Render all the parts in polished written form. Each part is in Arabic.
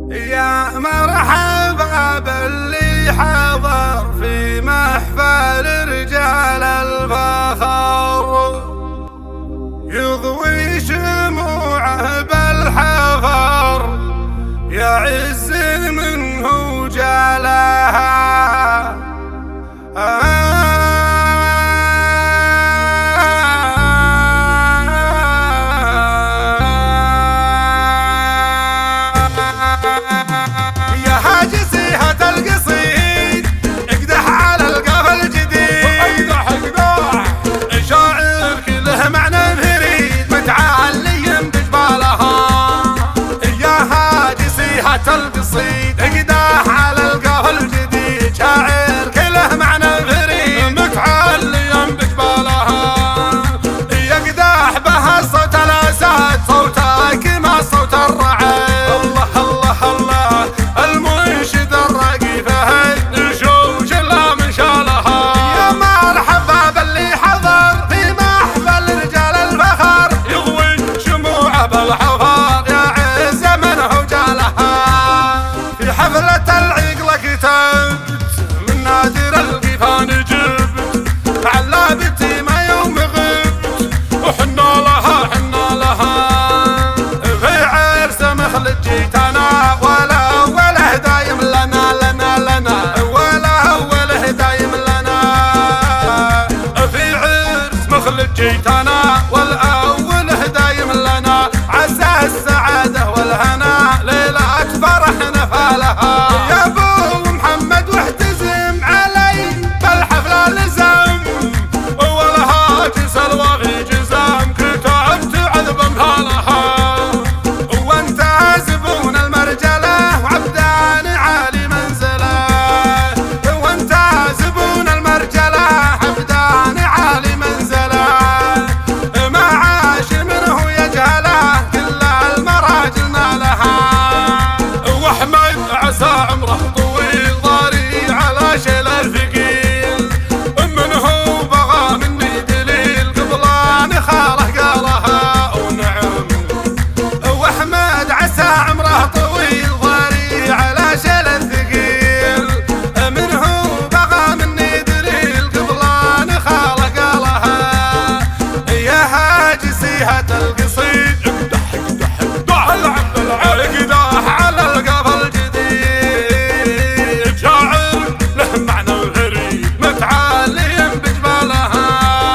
يا مرحبا باللي حضر في محفل رجال الفخر، يضوي شموعه بالحفر، يعز منه جالها. القصيد اقداح على القهوة الجديد، شاعر كله معنى فريد متعليا بجبالها، يقداح بها صوت الاسد صوته كما صوت الرعد. الله الله الله المنشد الراقي فهد نشوش لا من شالها. يا مرحبا باللي حضر في محفل رجال الفخر، يضوي شموعه بالحفر، يعز منه جالها. في حفلة العقلة كتبت من نادر القفان جبت، علابتي ما يوم غبت وحنا لها حنا لها. في عرس مخلد جيت انا ولا وله دايم لنا لنا لنا، ولا وله دايم لنا. في عرس مخلد جيت انا والاول دايم لنا، عسى السعادة والهنا ليلة فرحنا فالها. يا ابو محمد واحتزم علي بالحفلة لزم، والهاجس الوغي جزام كتبت عذب امثالها. وانت زبون المرجلة وعبدان عالي منزله، وانت زبون المرجلة عبدان عالي منزله. ما عاش منه يجهله كل المراجل نالها. واحمد عسى عمره طويل ضاري على شيل الثقيل، منه بغى مني دليل قبلان خاله قالها. ونعم واحمد عسى عمره طويل ضاري على شيل الثقيل، منه بغى مني دليل قبلان خاله قالها. يا هاجسيها القصيد اقدح اقدح اقدح العب العب اقداح على القفا الجديد، شاعر له معنى غريب متعالي بجبالها.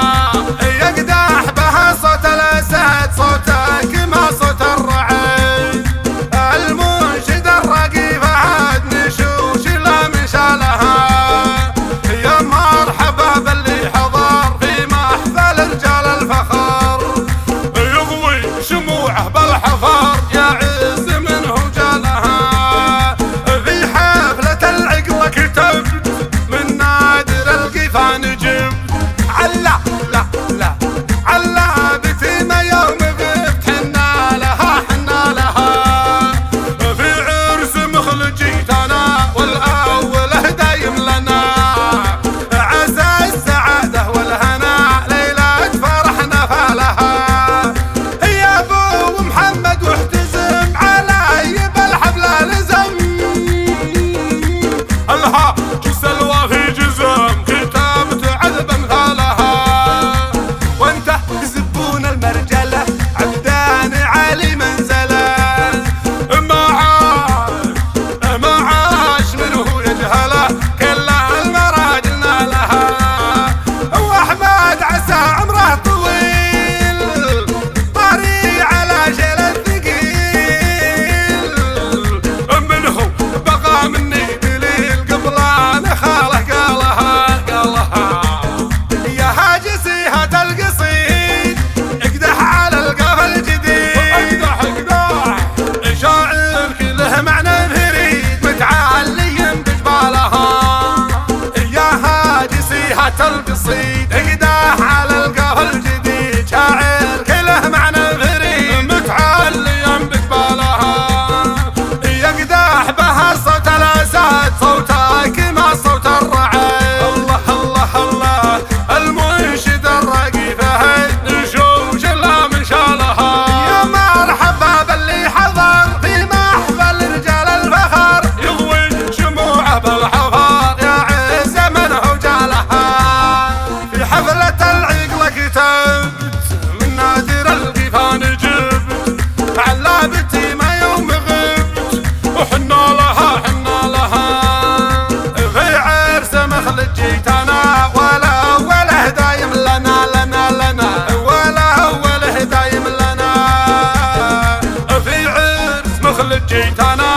يقداح بها صوت الاسد صوته كما صوت الرعد، المنشد الراقي فهد نشوش لا من شالها. يا مرحبا باللي حضر في محفل رجال الفخر، يضوي شموعه بالحفر، يعز منه جالها. في حفلة العقلة كتبت من نادر القفان جبت، علا لا لا علابتي ما يوم غبت حنا لها حنا لها. في عرس مخلد جيت انا والاول دايم لنا، عسى السعادة والهنا ليلة فرحنا فالها. يا ابو محمد واحتزم غابتي ما يوم غبت وحنا لها حنا لها في عرس مخلد جيت انا ولا وله دايم لنا لنا لنا ولا وله دايم لنا في عرس مخلد جيت انا